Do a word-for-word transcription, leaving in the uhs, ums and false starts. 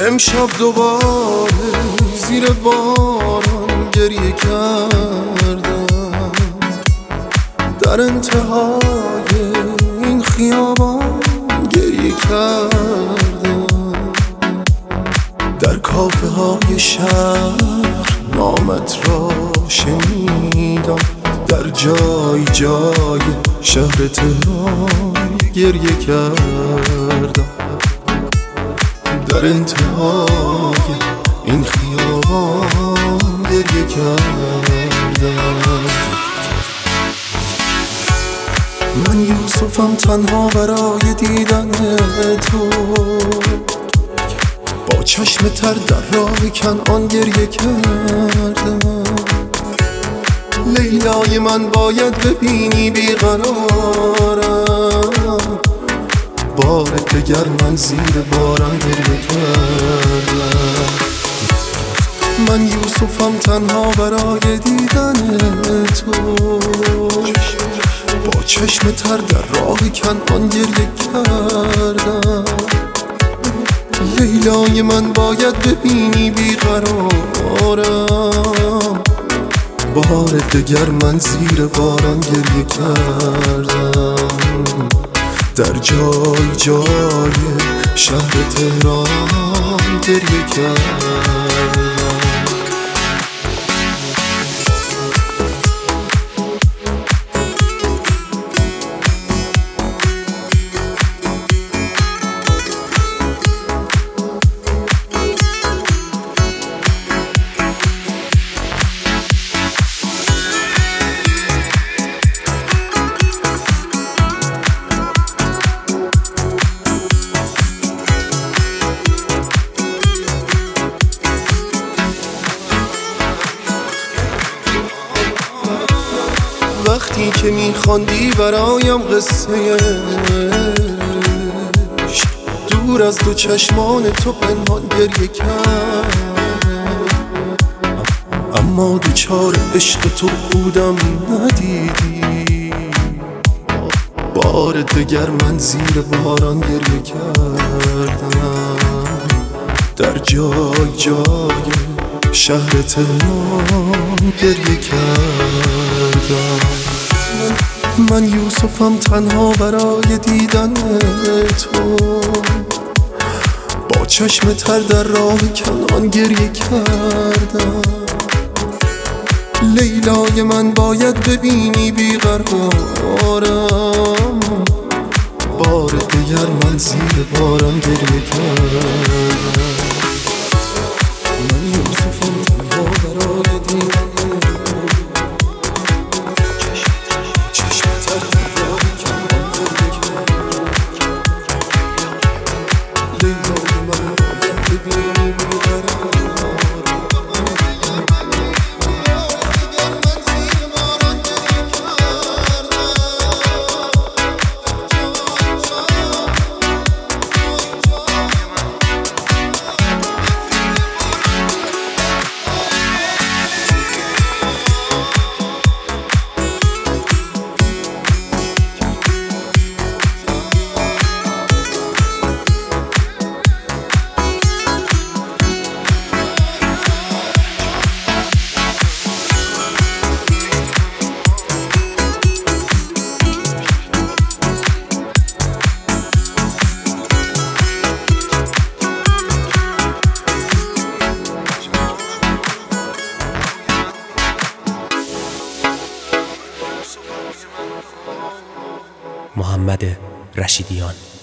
امشب دوباره زیر باران گریه کردم، در انتهای این خیابان گریه کردم، در کافه های شهر نامت را شنیدم، در جای جای شهر تهران گریه کردم، در انتهای این خیابان گریه کردم. من یوسفم تنها برای دیدن تو، با چشم تر در راه کنعان گریه کردم. لیلای من باید ببینی بیقرارم، بار دگر من زیر باران گریه کردم. من یوسفم تنها برای دیدن تو، با چشم تر در راه کنعان گریه کردم. لیلای من باید ببینی بیقرارم، بار دگر من زیر باران گریه کردم، در جای جای شهر تهران گریه کردم. وقتی که میخواندی برایم قصه عشق، دور از دو چشمان تو پنهان گریه کرد، اما دوچار عشق تو بودم ندیدی، بار دگر من زیر باران گریه کردم، در جای جای شهر تهران گریه کردم. من یوسفم تنها برای دیدن تو، با چشم تر در راه کنعان گریه کردم. لیلای من باید ببینی بیقرارم، بار دیگر من زیر باران گریه کردم. من یوسفم تنها برای دیدن محمد رشیدیان.